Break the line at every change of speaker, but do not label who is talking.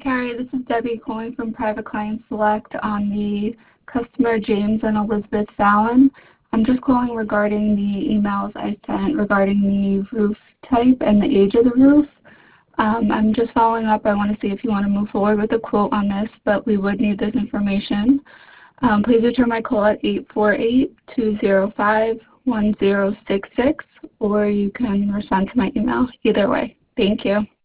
Carrie. This is Debbie calling from Private Client Select on the customer James and Elizabeth Fallon. I'm just calling regarding the emails I sent regarding the roof type and the age of the roof. I'm just following up. I want to see if you want to move forward with a quote on this, but we would need this information. Please return my call at 848-205-1066, or you can respond to my email. Either way. Thank you.